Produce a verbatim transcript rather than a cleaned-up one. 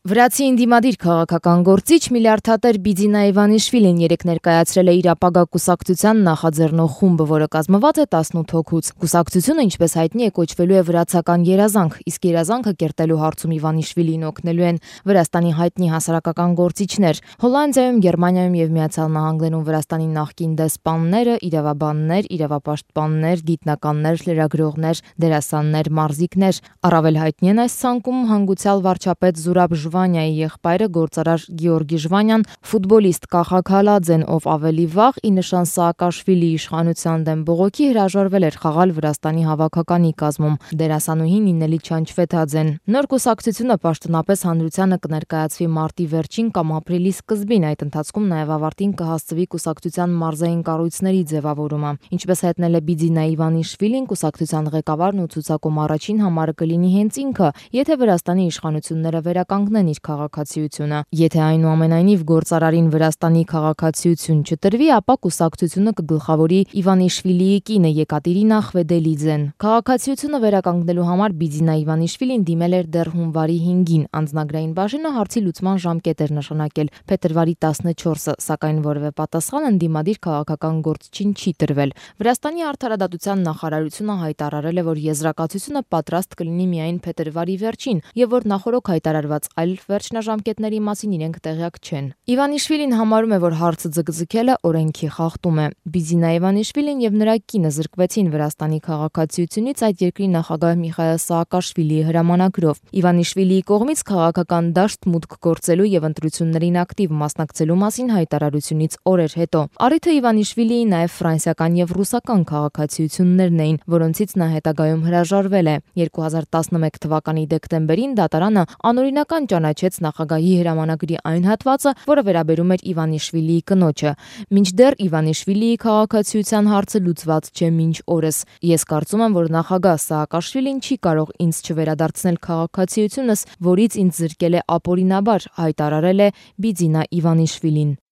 Վրացի ընդդիմադիր քաղաքական գործիչ միլիարդատեր Բիձինա Իվանիշվիլին երեկ ներկայացրել է իր ապագա կուսակցության նախաձեռնող խումբը, որը կազմված է տասնութ հոգուց։ Կուսակցությունը, ինչպես հայտնի է, կոչվելու է վրացական երազանք, իսկ երազանքը կերտելու հարցում Իվանիշվիլիին օգնելու են Վրաստանի հայտնի հասարակական գործիչներ։ Հոլանդիայում, Գերմանիայում եւ Միացյալ Նահանգներում Վրաստանի նախկին դեսպանները, իրավաբաններ, իրավապաշտպաններ, գիտնականներ, լրագրողներ, դերասաններ, մարզիկներ։ Առավել հայտնի են այս ցանկում հանգուցյալ վարչապետ Զուրաբ Ժվանյայի եղբայրը գործարար Գեորգի Ժվանյան, ֆուտբոլիստ Կախա Քալաձեն, ով ավելի վաղ ի նշան Սաակաշվիլիի իշխանության դեմ բողոքի հրաժարվել էր խաղալ Վրաստանի հավաքականի կազմում, դերասանուհի Նինելի Չանչվեթաձեն։ Նոր կուսակցությունը պաշտոնապես հանրությանը կներկայացվի մարտի վերջին կամ ապրիլի սկզբին, այդ ընթացքում նաև ավարտին կհասցվի կուսակցության մարզային կառույցների ձևավորումը։ Ինչպես հայտնել է Բիձինա Իվանիշվիլին, կուսակցության ղեկավարն ու ցուցակում առաջին համարը կլինի հենց ինքը, եթե Վրաստանի իշխանությունները վերականգնեն իր քաղաքացիությունը։ Եթե այնուամենայնիվ գործարարին Վրաստանի քաղաքացիություն չտրվի, ապա կուսակցությունը կգլխավորի Իվանիշվիլիի կինը Եկատերինա Խվեդելիձեն։ Քաղաքացիությունը վերականգնելու համար Բիձինա Իվանիշվիլին դիմել էր դեռ հունվարի հինգին։ Անձնագրային բաժինը հարցի լուծման ժամկետ էր նշանակել փետրվարի տասնչորսը, սակայն որևէ պատասխան ընդդիմադիր քաղաքական գործչին չի տրվել։ Վրաստանի արդարադատության նախարարությունը հայտարարել է, որ եզրակացությունը պատրաստ կլինի միայն փետրվարի վերջին եւ որ նախորոք հայտարարված այլ վերջնաժամկետների մասին իրենք տեղյակ չեն։ Իվանիշվիլին համարում է, որ հարցը ձգձգելը օրենքի խախտում է։ Բիձինա Իվանիշվիլին եւ նրա կինը զրկվեցին Վրաստանի քաղաքացիությունից այդ երկրի նախագահ Միխայիլ Սաակաշվիլիի հրամանագրով։ Իվանիշվիլիի կողմից քաղաքական դաշտ մուտք գործելու եւ ընտրություններին ակտիվ մասնակցելու մասին հայտարարությունից օրեր հետո։ Առիթը Իվանիշվիլիի նաեւ ֆրանսիական եւ ռուսական քաղաքացիություններն էին, որոնցից նա հետագայում հրաժարվել է։ երկու հազար տասնմեկ թվականի դեկտեմբերին դատարանը անօրինական ճանաչեց նախագահի հրամանագրի այն հատվածը, որը վերաբերում էր Իվանիշվիլիի կնոջը։ Մինչդեռ Իվանիշվիլիի քաղաքացիության հարցը լուծված չէ մինչ օրս։ Ես կարծում եմ, որ նախագահ Սաակաշվիլին չի կարող ինձ չվերադարձնել քաղաքացիությունս, որից ինձ զրկել է ապօրինաբար, հայտարարել է Բիձինա Իվանիշվիլին։